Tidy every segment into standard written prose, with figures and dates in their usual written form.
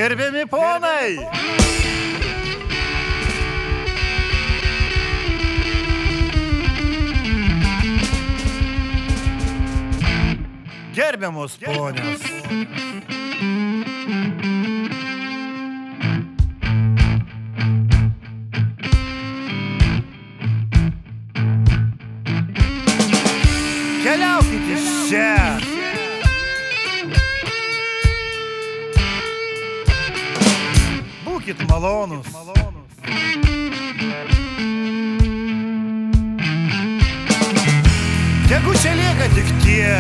Gerbiami ponai! Gerbiamos ponios! Keliaukit iš čia! Būkit malonus! Tegu čia lieka tik tie,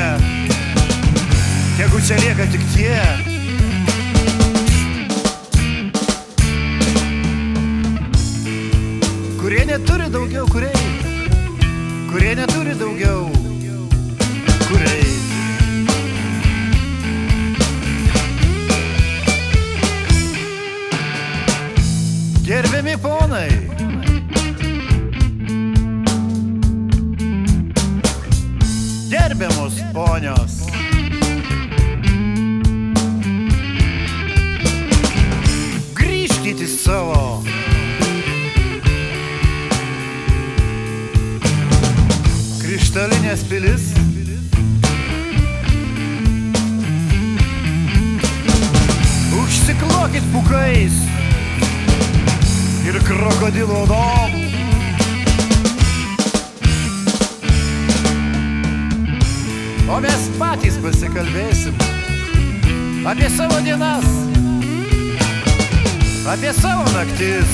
kurie neturi daugiau kur eit, kurie neturi daugiau kur eit. Gerbiami ponai, gerbiamos ponios, grįžkit į savo krištolinės pilis, užsiklokit pūkais ir krokodilo odom. O mes patys pasikalbėsim apie savo dienas, apie savo naktis.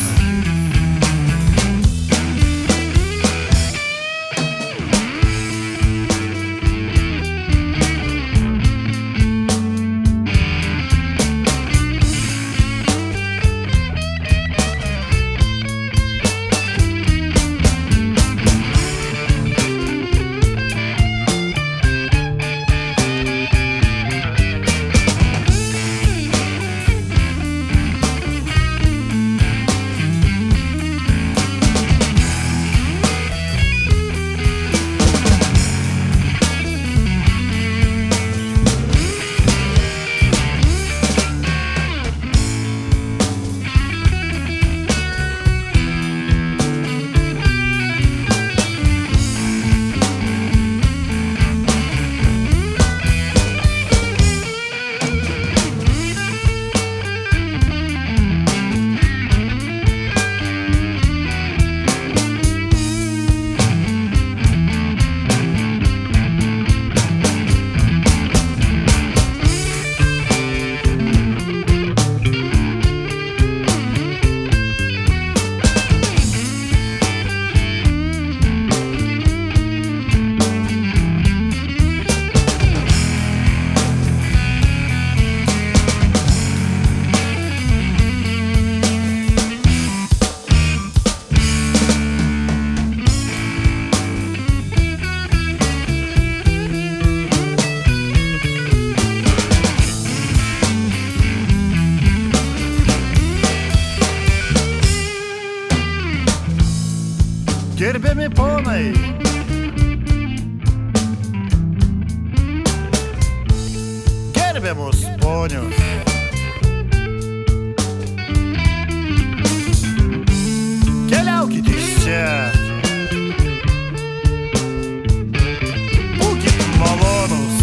Gerbiami ponai, gerbiamos ponios, keliaukit iš čia, būkit malonus.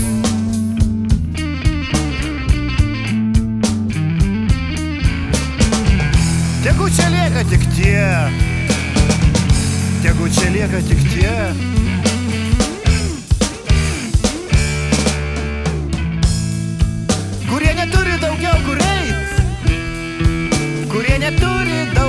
Tegu čia lieka tik tie, kurie neturi daugiau kur eit, kurie neturi daugiau